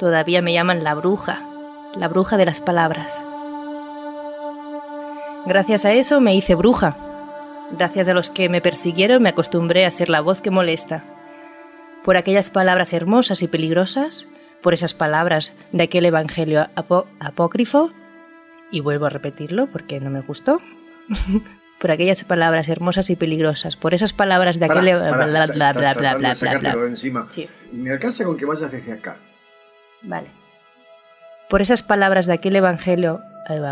Todavía me llaman la bruja de las palabras. Gracias a eso me hice bruja. Gracias a los que me persiguieron me acostumbré a ser la voz que molesta. Por aquellas palabras hermosas y peligrosas, por esas palabras de aquel evangelio apócrifo, y vuelvo a repetirlo porque no me gustó, por aquellas palabras hermosas y peligrosas, por esas palabras de aquel... Sacártelo de encima. Sí. Y me alcanza con que vayas desde acá. Vale. Por esas palabras de aquel evangelio...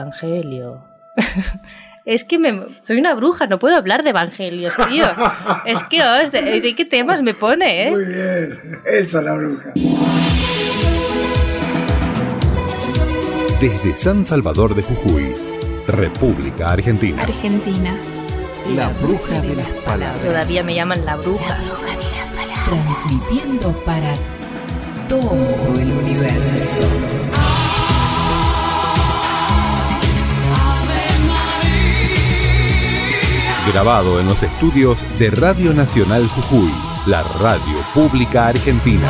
Es que soy una bruja, no puedo hablar de evangelios, tío. Es que, ¿de qué temas me pone, eh? Muy bien, esa es la bruja. Desde San Salvador de Jujuy, República Argentina. Argentina. La bruja de las palabras. Todavía me llaman la bruja. La bruja de las palabras. Transmitiendo para todo el universo. Grabado en los estudios de Radio Nacional Jujuy, la radio pública argentina.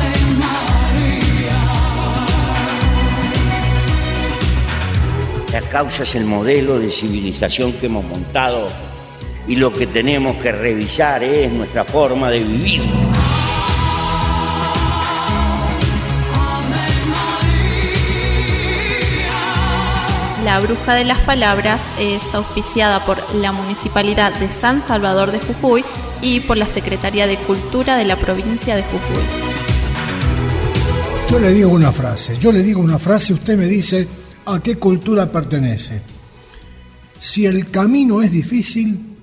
La causa es el modelo de civilización que hemos montado y lo que tenemos que revisar es nuestra forma de vivir. La bruja de las palabras es auspiciada por la Municipalidad de San Salvador de Jujuy y por la Secretaría de Cultura de la provincia de Jujuy. Yo le digo una frase, usted me dice a qué cultura pertenece. Si el camino es difícil,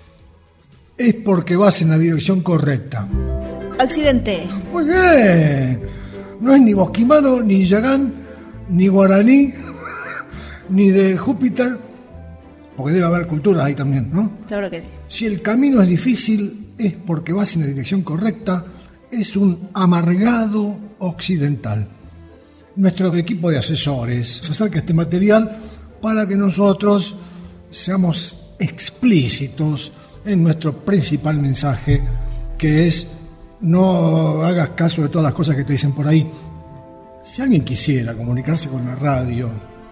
es porque vas en la dirección correcta. Occidente. Muy bien. No es ni bosquimano, ni yagán, ni guaraní, ni de Júpiter, porque debe haber culturas ahí también, ¿no? Seguro que sí. Si el camino es difícil, es porque vas en la dirección correcta, es un amargado occidental. Nuestro equipo de asesores se acerca a este material para que nosotros seamos explícitos en nuestro principal mensaje, que es: no hagas caso de todas las cosas que te dicen por ahí. Si alguien quisiera comunicarse con la radio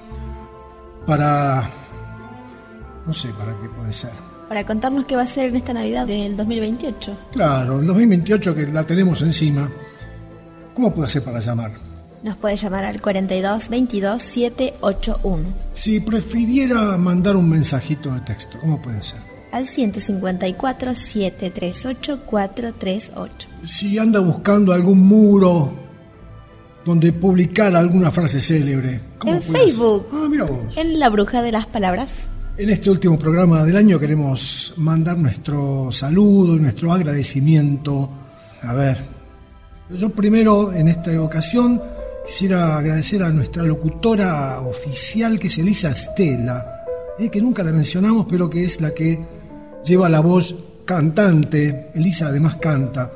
para... no sé para qué puede ser. Para contarnos qué va a ser en esta Navidad del 2028. Claro, el 2028 que la tenemos encima. ¿Cómo puede hacer para llamar? Nos puede llamar al 42 22 781. Si prefiriera mandar un mensajito de texto, ¿cómo puede ser? Al 154 738 438. Si anda buscando algún muro donde publicar alguna frase célebre, ¿cómo en puede Facebook. Hacer? Mira vos. En La Bruja de las Palabras. En este último programa del año queremos mandar nuestro saludo y nuestro agradecimiento. A ver, yo primero en esta ocasión quisiera agradecer a nuestra locutora oficial, que es Elisa Estela, que nunca la mencionamos, pero que es la que lleva la voz cantante. Elisa además canta,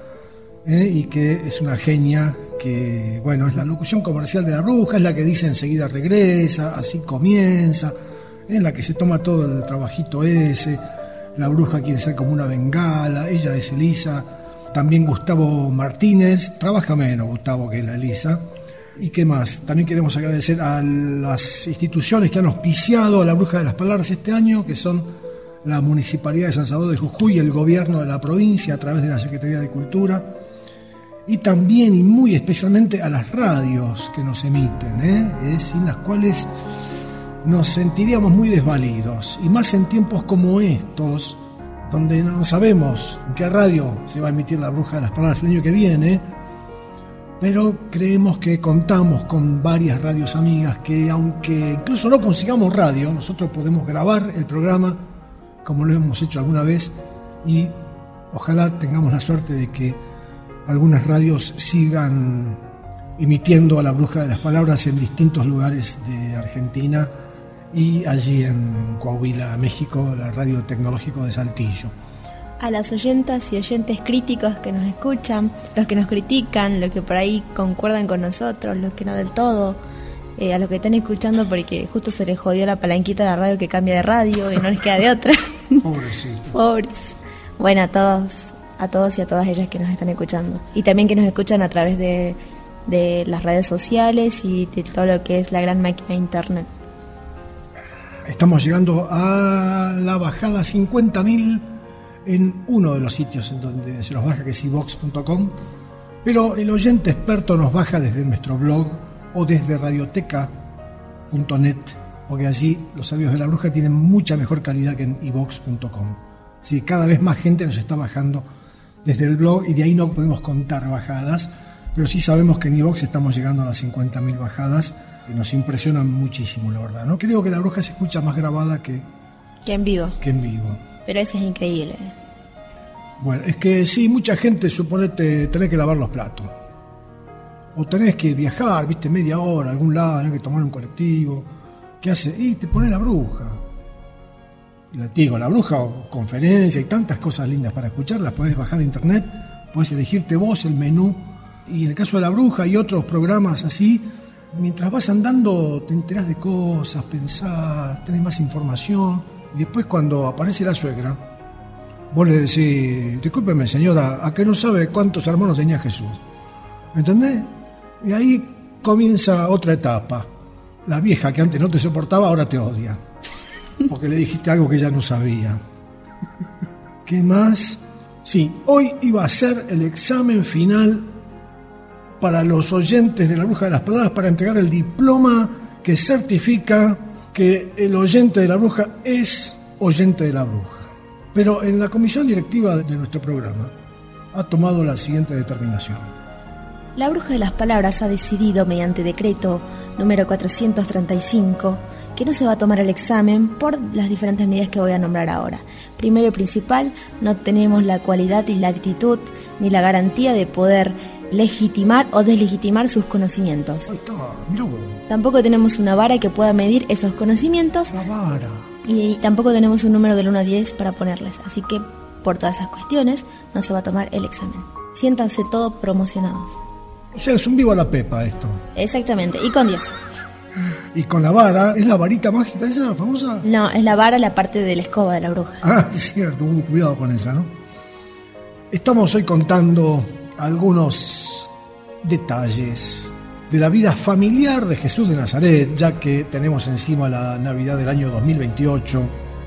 y que es una genia, que bueno, es la locución comercial de La Bruja, es la que dice enseguida regresa, así comienza, es la que se toma todo el trabajito ese. La Bruja quiere ser como una bengala, ella es Elisa. También Gustavo Martínez, trabaja menos Gustavo que la Elisa. ¿Y qué más? También queremos agradecer a las instituciones que han auspiciado a La Bruja de las Palabras este año, que son la Municipalidad de San Salvador de Jujuy y el Gobierno de la provincia a través de la Secretaría de Cultura. Y también y muy especialmente a las radios que nos emiten, sin las cuales nos sentiríamos muy desvalidos. Y más en tiempos como estos, donde no sabemos en qué radio se va a emitir La Bruja de las Palabras el año que viene, pero creemos que contamos con varias radios amigas que, aunque incluso no consigamos radio, nosotros podemos grabar el programa como lo hemos hecho alguna vez, y ojalá tengamos la suerte de que algunas radios sigan emitiendo a La Bruja de las Palabras en distintos lugares de Argentina, y allí en Coahuila, México, la Radio Tecnológico de Saltillo. A las oyentas y oyentes críticos que nos escuchan, los que nos critican, los que por ahí concuerdan con nosotros, los que no del todo, a los que están escuchando porque justo se les jodió la palanquita de la radio que cambia de radio y no les queda de otra. Pobrecito. Pobres. Bueno, a todos y a todas ellas que nos están escuchando. Y también que nos escuchan a través de de las redes sociales y de todo lo que es la gran máquina de internet. Estamos llegando a la bajada 50.000 en uno de los sitios en donde se nos baja, que es iVox.com, pero el oyente experto nos baja desde nuestro blog o desde radioteca.net, porque allí los audios de la bruja tienen mucha mejor calidad que en iVox.com. Sí, cada vez más gente nos está bajando desde el blog y de ahí no podemos contar bajadas, pero sí sabemos que en iVox estamos llegando a las 50.000 bajadas, que nos impresionan muchísimo, la verdad. No creo que la bruja se escucha más grabada que en vivo. Pero eso es increíble. Bueno, es que sí, mucha gente, suponete, tenés que lavar los platos. O tenés que viajar, viste, media hora a algún lado, tenés que tomar un colectivo. ¿Qué hace? Y te pone la bruja. Le digo, la bruja o conferencia y tantas cosas lindas para escucharlas. Podés bajar de internet, podés elegirte vos el menú. Y en el caso de la bruja y otros programas así, mientras vas andando te enterás de cosas, pensás, tenés más información. Y después cuando aparece la suegra, vos le decís, discúlpeme señora, ¿a que no sabe cuántos hermanos tenía Jesús? ¿Entendés? Y ahí comienza otra etapa. La vieja que antes no te soportaba ahora te odia, porque le dijiste algo que ella no sabía. ¿Qué más? Sí, hoy iba a ser el examen final para los oyentes de la Bruja de las Palabras para entregar el diploma que certifica que el oyente de la bruja es oyente de la bruja. Pero en la comisión directiva de nuestro programa ha tomado la siguiente determinación. La Bruja de las Palabras ha decidido mediante decreto número 435 que no se va a tomar el examen por las diferentes medidas que voy a nombrar ahora. Primero y principal, no tenemos la cualidad y la actitud ni la garantía de poder legitimar o deslegitimar sus conocimientos. Ahí está, mirá vos. Tampoco tenemos una vara que pueda medir esos conocimientos. La vara. Y tampoco tenemos un número del 1 a 10 para ponerles. Así que, por todas esas cuestiones, no se va a tomar el examen. Siéntanse todos promocionados. O sea, es un vivo a la pepa esto. Exactamente, y con 10. Y con la vara, ¿es la varita mágica esa famosa? No, es la vara, la parte de la escoba de la bruja. Ah, es cierto, cuidado con esa, ¿no? Estamos hoy contando algunos detalles de la vida familiar de Jesús de Nazaret, ya que tenemos encima la Navidad del año 2028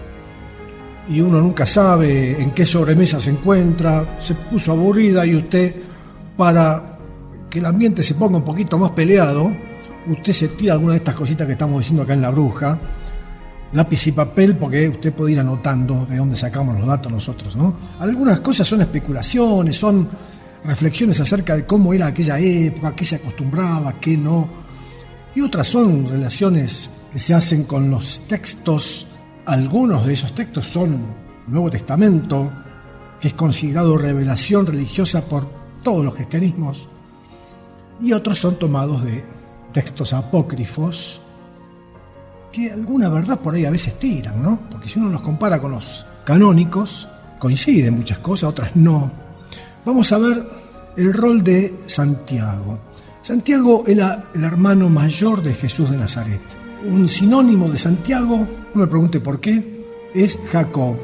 y uno nunca sabe en qué sobremesa se encuentra. Se puso aburrida y usted, para que el ambiente se ponga un poquito más peleado, usted se tira alguna de estas cositas que estamos diciendo acá en La Bruja, lápiz y papel, porque usted puede ir anotando de dónde sacamos los datos nosotros, ¿no? Algunas cosas son especulaciones, son reflexiones acerca de cómo era aquella época, qué se acostumbraba, qué no. Y otras son relaciones que se hacen con los textos. Algunos de esos textos son el Nuevo Testamento, que es considerado revelación religiosa por todos los cristianismos, y otros son tomados de textos apócrifos, que alguna verdad por ahí a veces tiran, ¿no? Porque si uno los compara con los canónicos, coinciden muchas cosas, otras no. Vamos a ver el rol de Santiago. Santiago era el hermano mayor de Jesús de Nazaret. Un sinónimo de Santiago, no me pregunte por qué, es Jacob.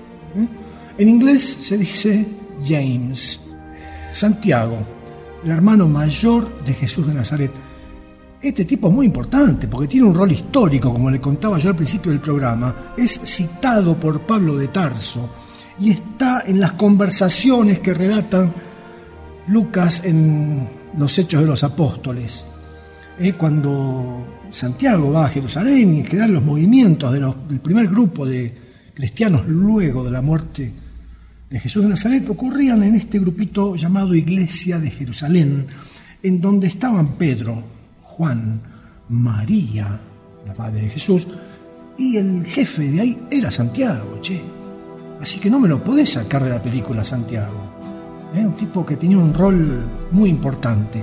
En inglés se dice James. Santiago, el hermano mayor de Jesús de Nazaret. Este tipo es muy importante porque tiene un rol histórico, como le contaba yo al principio del programa. Es citado por Pablo de Tarso y está en las conversaciones que relatan Lucas en los Hechos de los Apóstoles. Cuando Santiago va a Jerusalén y en general los movimientos del primer grupo de cristianos luego de la muerte de Jesús de Nazaret ocurrían en este grupito llamado Iglesia de Jerusalén, en donde estaban Pedro, Juan, María, la madre de Jesús, y el jefe de ahí era Santiago, che. Así que no me lo podés sacar de la película, Santiago. Un tipo que tenía un rol muy importante.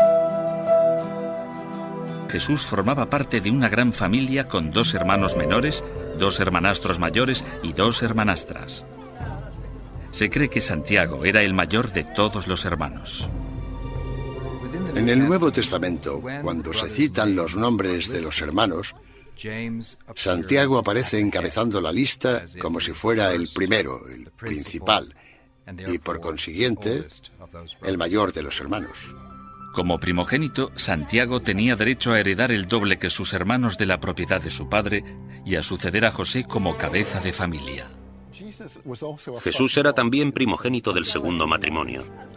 Jesús formaba parte de una gran familia con 2 hermanos menores, 2 hermanastros mayores y 2 hermanastras. Se cree que Santiago era el mayor de todos los hermanos. En el Nuevo Testamento, cuando se citan los nombres de los hermanos, Santiago aparece encabezando la lista como si fuera el primero, el principal, y por consiguiente, el mayor de los hermanos. Como primogénito, Santiago tenía derecho a heredar el doble que sus hermanos de la propiedad de su padre y a suceder a José como cabeza de familia. Jesús era también primogénito del segundo matrimonio.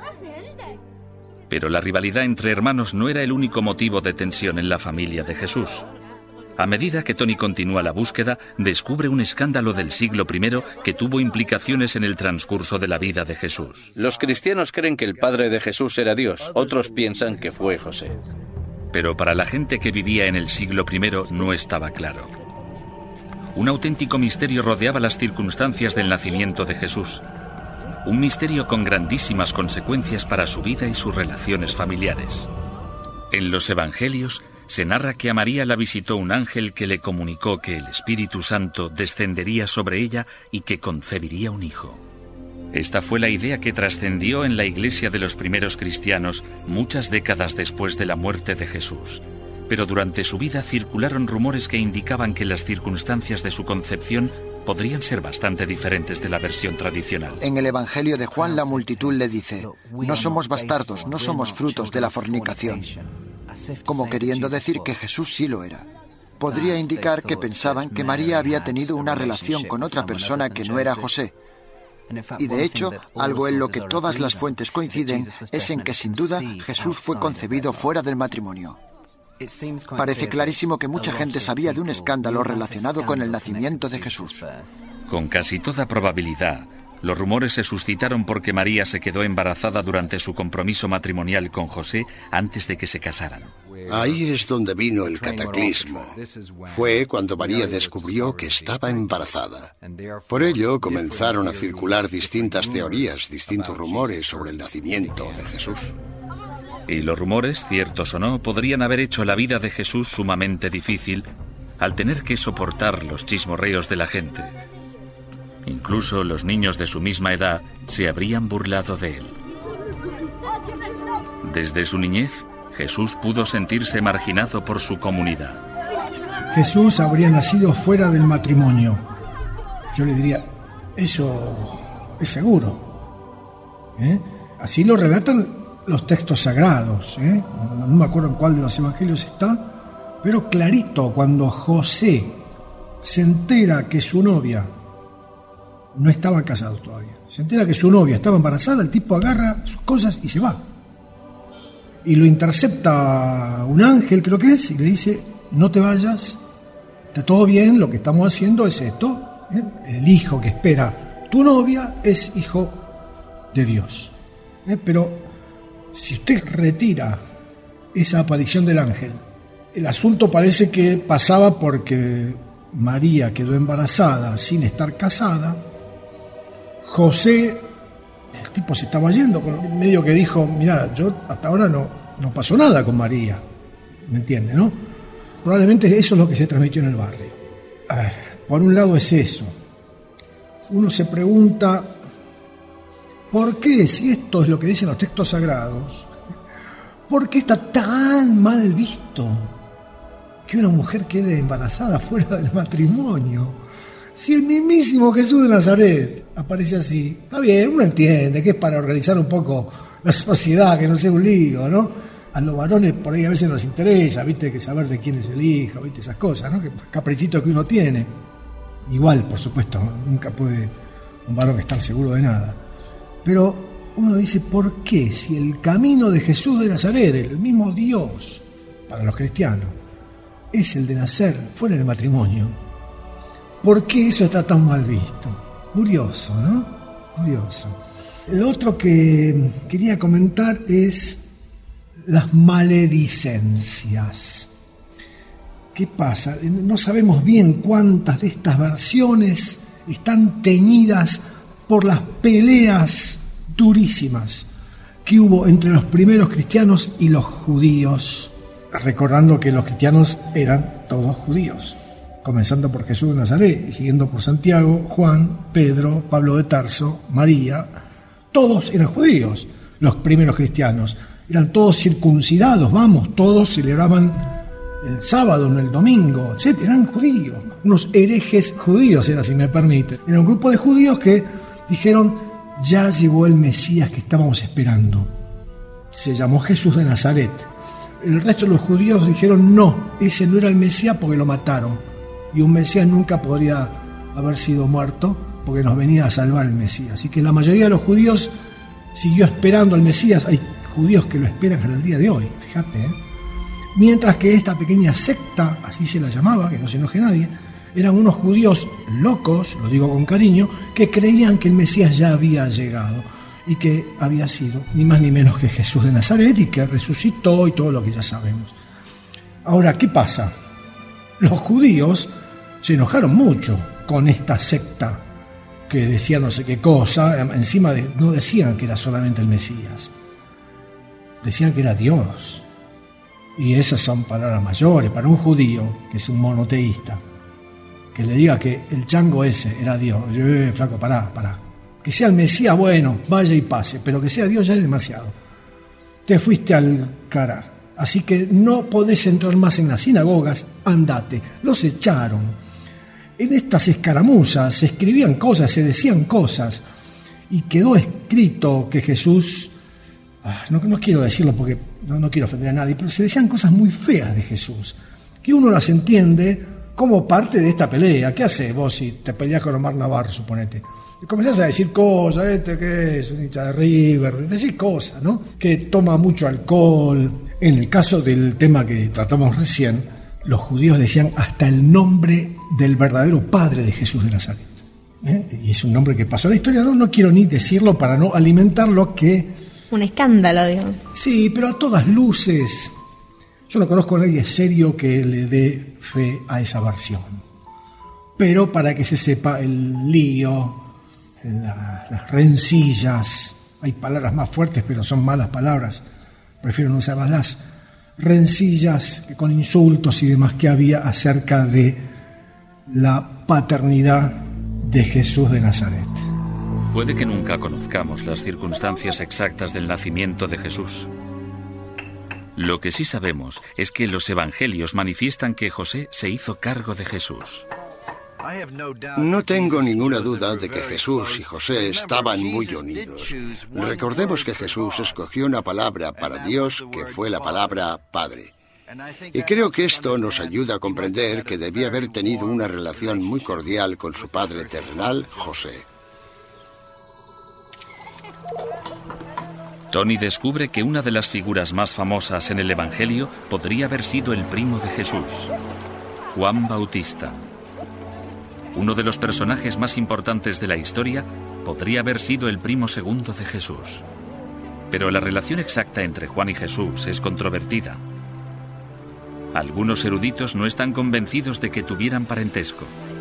Pero la rivalidad entre hermanos no era el único motivo de tensión en la familia de Jesús. A medida que Tony continúa la búsqueda, descubre un escándalo del siglo I que tuvo implicaciones en el transcurso de la vida de Jesús. Los cristianos creen que el padre de Jesús era Dios, otros piensan que fue José. Pero para la gente que vivía en el siglo I no estaba claro. Un auténtico misterio rodeaba las circunstancias del nacimiento de Jesús. Un misterio con grandísimas consecuencias para su vida y sus relaciones familiares. En los Evangelios se narra que a María la visitó un ángel que le comunicó que el Espíritu Santo descendería sobre ella y que concebiría un hijo. Esta fue la idea que trascendió en la iglesia de los primeros cristianos muchas décadas después de la muerte de Jesús. Pero durante su vida circularon rumores que indicaban que las circunstancias de su concepción podrían ser bastante diferentes de la versión tradicional. En el Evangelio de Juan la multitud le dice: no somos bastardos, no somos frutos de la fornicación. Como queriendo decir que Jesús sí lo era. Podría indicar que pensaban que María había tenido una relación con otra persona que no era José. Y de hecho, algo en lo que todas las fuentes coinciden es en que sin duda Jesús fue concebido fuera del matrimonio. Parece clarísimo que mucha gente sabía de un escándalo relacionado con el nacimiento de Jesús. Con casi toda probabilidad, los rumores se suscitaron porque María se quedó embarazada durante su compromiso matrimonial con José antes de que se casaran. Ahí es donde vino el cataclismo. Fue cuando María descubrió que estaba embarazada. Por ello comenzaron a circular distintas teorías, distintos rumores sobre el nacimiento de Jesús. Y los rumores, ciertos o no, podrían haber hecho la vida de Jesús sumamente difícil al tener que soportar los chismorreos de la gente. Incluso los niños de su misma edad se habrían burlado de él. Desde su niñez, Jesús pudo sentirse marginado por su comunidad. Jesús habría nacido fuera del matrimonio. Yo le diría, eso es seguro. Así lo relatan los textos sagrados. No me acuerdo en cuál de los evangelios está, pero clarito, cuando José se entera que su novia, no estaban casados todavía, se entera que su novia estaba embarazada, el tipo agarra sus cosas y se va. Y lo intercepta un ángel, creo que es, y le dice: no te vayas, está todo bien, lo que estamos haciendo es esto. El hijo que espera tu novia es hijo de Dios. Pero si usted retira esa aparición del ángel, el asunto parece que pasaba porque María quedó embarazada sin estar casada. José, el tipo se estaba yendo, medio que dijo: mirá, yo hasta ahora no pasó nada con María, ¿me entiende, no? Probablemente eso es lo que se transmitió en el barrio. A ver, por un lado es eso. Uno se pregunta, ¿por qué, si esto es lo que dicen los textos sagrados, por qué está tan mal visto que una mujer quede embarazada fuera del matrimonio? Si el mismísimo Jesús de Nazaret aparece así, está bien, uno entiende que es para organizar un poco la sociedad, que no sea un lío, ¿no? A los varones por ahí a veces nos interesa, ¿viste? Que saber de quién es el hijo, ¿viste? Esas cosas, ¿no? Que caprichito que uno tiene. Igual, por supuesto, nunca puede un varón estar seguro de nada. Pero uno dice, ¿por qué? Si el camino de Jesús de Nazaret, el mismo Dios para los cristianos, es el de nacer fuera del matrimonio, ¿por qué eso está tan mal visto? Curioso, ¿no? Curioso. Lo otro que quería comentar es las maledicencias. ¿Qué pasa? No sabemos bien cuántas de estas versiones están teñidas por las peleas durísimas que hubo entre los primeros cristianos y los judíos, recordando que los cristianos eran todos judíos, comenzando por Jesús de Nazaret y siguiendo por Santiago, Juan, Pedro, Pablo de Tarso, María. Todos eran judíos, los primeros cristianos. Eran todos circuncidados, todos celebraban el sábado, no el domingo, etc. Eran judíos, unos herejes judíos, si me permite. Era un grupo de judíos que dijeron: ya llegó el Mesías que estábamos esperando. se llamó Jesús de Nazaret. El resto de los judíos dijeron no, ese no era el Mesías porque lo mataron. Y un Mesías nunca podría haber sido muerto porque nos venía a salvar el Mesías. Así que la mayoría de los judíos siguió esperando al Mesías. Hay judíos que lo esperan hasta el día de hoy, fíjate. Mientras que esta pequeña secta, así se la llamaba, que no se enoje nadie, eran unos judíos locos, lo digo con cariño, que creían que el Mesías ya había llegado y que había sido ni más ni menos que Jesús de Nazaret y que resucitó y todo lo que ya sabemos. Ahora, ¿qué pasa? Los judíos se enojaron mucho con esta secta que decía no sé qué cosa, encima no decían que era solamente el Mesías, decían que era Dios. Y esas son palabras mayores para un judío que es un monoteísta, que le diga que el chango ese era Dios. Flaco, pará. Que sea el Mesías, bueno, vaya y pase, pero que sea Dios ya es demasiado. Te fuiste al carajo. Así que no podés entrar más en las sinagogas, andate. Los echaron. En estas escaramuzas se escribían cosas, se decían cosas, y quedó escrito que Jesús, no quiero decirlo porque no quiero ofender a nadie, pero se decían cosas muy feas de Jesús, que uno las entiende como parte de esta pelea. ¿Qué haces vos si te peleás con Omar Navarro, suponete? Y comenzás a decir cosas, que es un hincha de River, decir cosas, ¿no? Que toma mucho alcohol. En el caso del tema que tratamos recién, los judíos decían hasta el nombre del verdadero padre de Jesús de Nazaret. Y es un nombre que pasó a la historia, no quiero ni decirlo para no alimentar lo que... Un escándalo, digo. Sí, pero a todas luces. Yo no conozco a nadie serio que le dé fe a esa versión. Pero para que se sepa el lío, las rencillas, hay palabras más fuertes, pero son malas palabras. Prefiero no usarlas, las rencillas con insultos y demás que había acerca de la paternidad de Jesús de Nazaret. Puede que nunca conozcamos las circunstancias exactas del nacimiento de Jesús. Lo que sí sabemos es que los evangelios manifiestan que José se hizo cargo de Jesús. No tengo ninguna duda de que Jesús y José estaban muy unidos. Recordemos que Jesús escogió una palabra para Dios que fue la palabra Padre. Y creo que esto nos ayuda a comprender que debía haber tenido una relación muy cordial con su padre terrenal, José. Tony descubre que una de las figuras más famosas en el Evangelio podría haber sido el primo de Jesús, Juan Bautista. Uno de los personajes más importantes de la historia podría haber sido el primo segundo de Jesús. Pero la relación exacta entre Juan y Jesús es controvertida. Algunos eruditos no están convencidos de que tuvieran parentesco.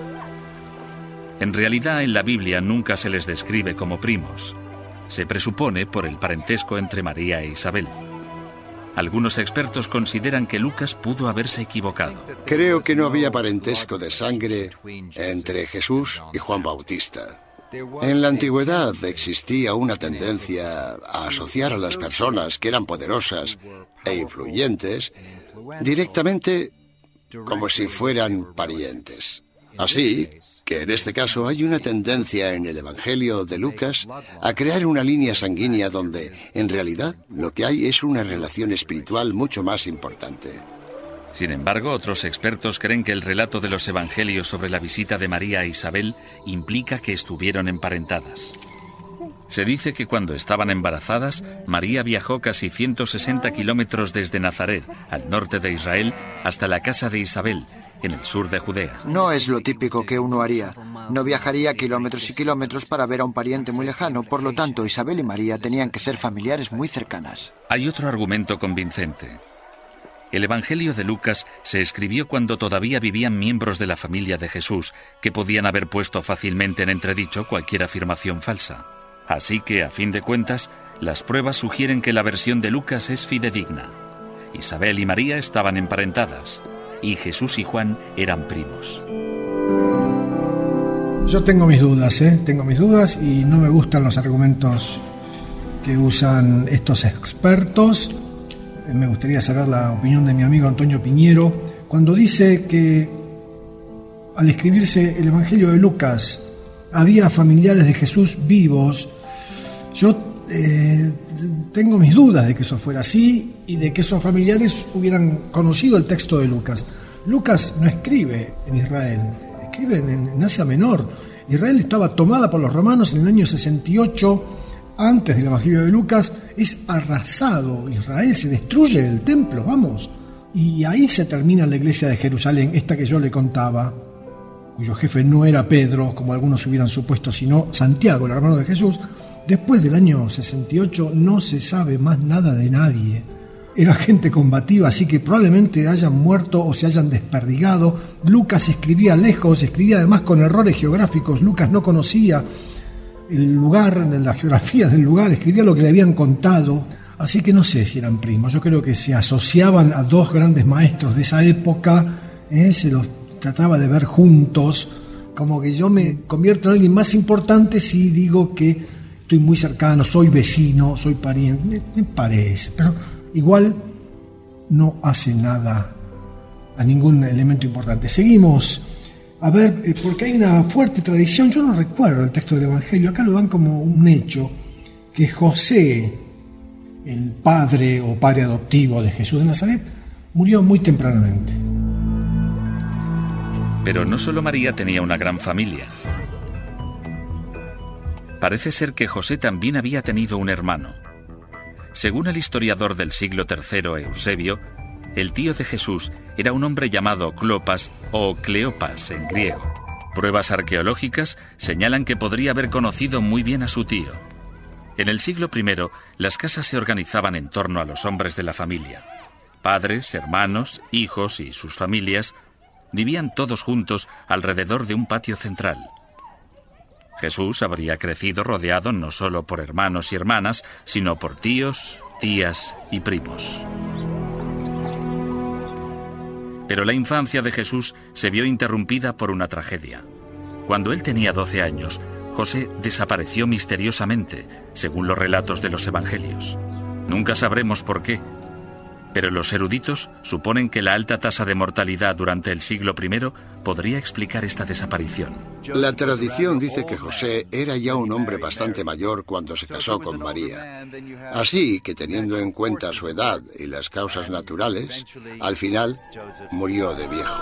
En realidad, en la Biblia nunca se les describe como primos. Se presupone por el parentesco entre María e Isabel. Algunos expertos consideran que Lucas pudo haberse equivocado. Creo que no había parentesco de sangre entre Jesús y Juan Bautista. En la antigüedad existía una tendencia a asociar a las personas que eran poderosas e influyentes directamente como si fueran parientes. Así que en este caso hay una tendencia en el Evangelio de Lucas a crear una línea sanguínea donde, en realidad, lo que hay es una relación espiritual mucho más importante. Sin embargo, otros expertos creen que el relato de los evangelios sobre la visita de María a Isabel implica que estuvieron emparentadas. Se dice que cuando estaban embarazadas, María viajó casi 160 kilómetros desde Nazaret, al norte de Israel, hasta la casa de Isabel, en el sur de Judea. No es lo típico que uno haría. No viajaría kilómetros y kilómetros para ver a un pariente muy lejano. Por lo tanto, Isabel y María tenían que ser familiares muy cercanas. Hay otro argumento convincente. El Evangelio de Lucas se escribió cuando todavía vivían miembros de la familia de Jesús, que podían haber puesto fácilmente en entredicho cualquier afirmación falsa. Así que, a fin de cuentas, las pruebas sugieren que la versión de Lucas es fidedigna. Isabel y María estaban emparentadas, y Jesús y Juan eran primos. Yo tengo mis dudas, tengo mis dudas y no me gustan los argumentos que usan estos expertos. Me gustaría saber la opinión de mi amigo Antonio Piñero cuando dice que al escribirse el Evangelio de Lucas había familiares de Jesús vivos. Yo tengo mis dudas de que eso fuera así y de que esos familiares hubieran conocido el texto de Lucas. Lucas no escribe en Israel, escribe en Asia Menor. Israel estaba tomada por los romanos en el año 68, antes del Evangelio de Lucas. Es arrasado Israel, se destruye el templo, vamos. Y ahí se termina la iglesia de Jerusalén, esta que yo le contaba, cuyo jefe no era Pedro, como algunos hubieran supuesto, sino Santiago, el hermano de Jesús. Después del año 68 no se sabe más nada de nadie. Era gente combativa, así que probablemente hayan muerto o se hayan desperdigado. Lucas escribía lejos, escribía además con errores geográficos. Lucas no conocía el lugar, la geografía del lugar, escribía lo que le habían contado. Así que no sé si eran primos. Yo creo que se asociaban a dos grandes maestros de esa época, se los trataba de ver juntos, como que yo me convierto en alguien más importante si digo que estoy muy cercano, soy vecino, soy pariente, me parece, pero igual no hace nada a ningún elemento importante. Seguimos, a ver, porque hay una fuerte tradición, yo no recuerdo el texto del Evangelio, acá lo dan como un hecho, que José, el padre o padre adoptivo de Jesús de Nazaret, murió muy tempranamente. Pero no solo María tenía una gran familia. Parece ser que José también había tenido un hermano. Según el historiador del siglo III, Eusebio, el tío de Jesús era un hombre llamado Clopas o Cleopas en griego. Pruebas arqueológicas señalan que podría haber conocido muy bien a su tío. En el siglo I, las casas se organizaban en torno a los hombres de la familia. Padres, hermanos, hijos y sus familias vivían todos juntos alrededor de un patio central. Jesús habría crecido rodeado no solo por hermanos y hermanas, sino por tíos, tías y primos. Pero la infancia de Jesús se vio interrumpida por una tragedia. Cuando él tenía 12 años, José desapareció misteriosamente, según los relatos de los evangelios. Nunca sabremos por qué, pero los eruditos suponen que la alta tasa de mortalidad durante el siglo I podría explicar esta desaparición. La tradición dice que José era ya un hombre bastante mayor cuando se casó con María. Así que, teniendo en cuenta su edad y las causas naturales, al final murió de viejo.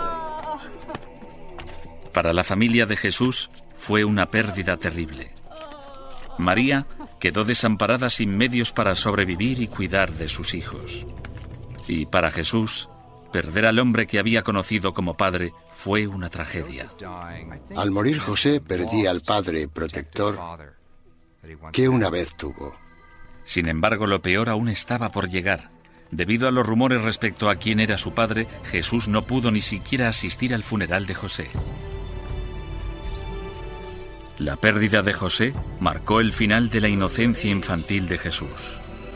Para la familia de Jesús fue una pérdida terrible. María quedó desamparada sin medios para sobrevivir y cuidar de sus hijos. Y para Jesús, perder al hombre que había conocido como padre fue una tragedia. Al morir José, perdí al padre protector que una vez tuvo. Sin embargo, lo peor aún estaba por llegar. Debido a los rumores respecto a quién era su padre, Jesús no pudo ni siquiera asistir al funeral de José. La pérdida de José marcó el final de la inocencia infantil de Jesús.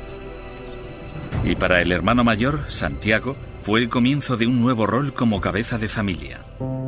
Y para el hermano mayor, Santiago, fue el comienzo de un nuevo rol como cabeza de familia.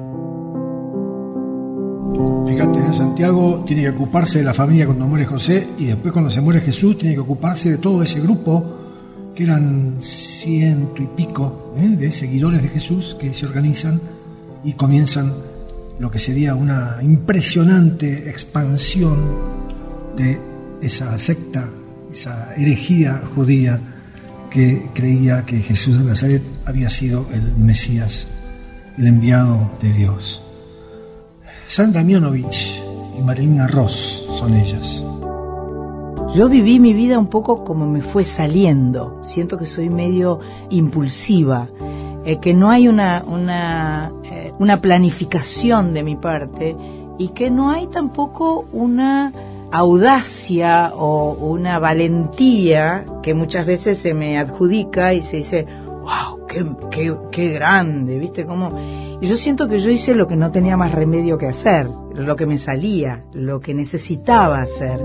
Fíjate, Santiago tiene que ocuparse de la familia cuando muere José, y después cuando se muere Jesús tiene que ocuparse de todo ese grupo, que eran 100 y pico de seguidores de Jesús, que se organizan y comienzan lo que sería una impresionante expansión de esa secta, esa herejía judía que creía que Jesús de Nazaret había sido el Mesías, el enviado de Dios. Sandra Mianovich y Marilina Ross son ellas. Yo viví mi vida un poco como me fue saliendo. Siento que soy medio impulsiva, que no hay una planificación de mi parte y que no hay tampoco una audacia o una valentía que muchas veces se me adjudica y se dice, wow, qué grande, ¿viste? Como... Y yo siento que yo hice lo que no tenía más remedio que hacer, lo que me salía, lo que necesitaba hacer.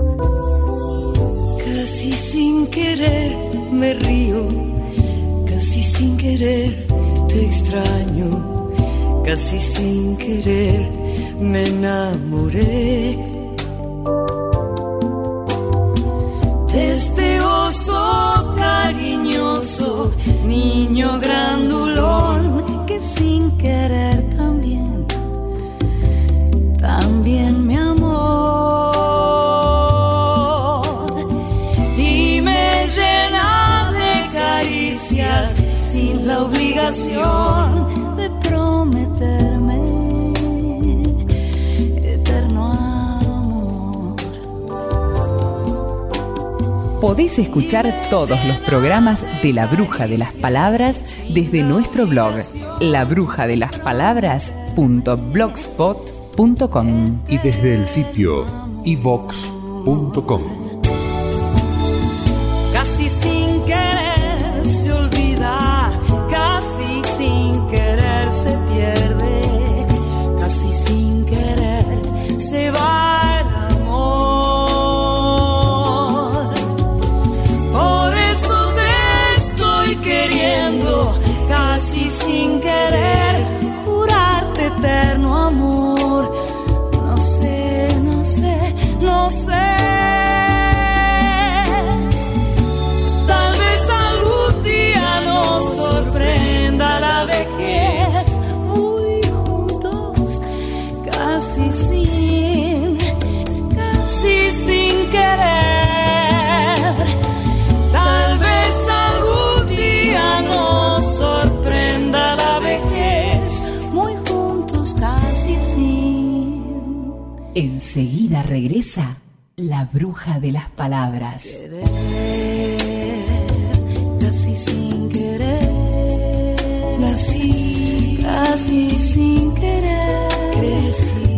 Casi sin querer me río, casi sin querer te extraño, casi sin querer me enamoré de este oso cariñoso, niño grandulón, que sin querer también me amó. sin la obligación de prometerme eterno amor. Podés escuchar todos los programas de La Bruja de las Palabras desde nuestro blog labrujadelaspalabras.blogspot.com y desde el sitio ivox.com. Casi sin querer se olvida, casi sin querer se pierde, casi sin querer se va el amor. Por eso te estoy queriendo, casi sin querer jurarte eterno amor. No sé, no sé, no sé. Tal vez algún día nos sorprenda la vejez, muy juntos, casi sin querer. Tal vez algún día nos sorprenda la vejez, muy juntos, casi sin. Enseguida regresa La Bruja de las Palabras. Querer, casi sin querer, casi sin querer, crecí.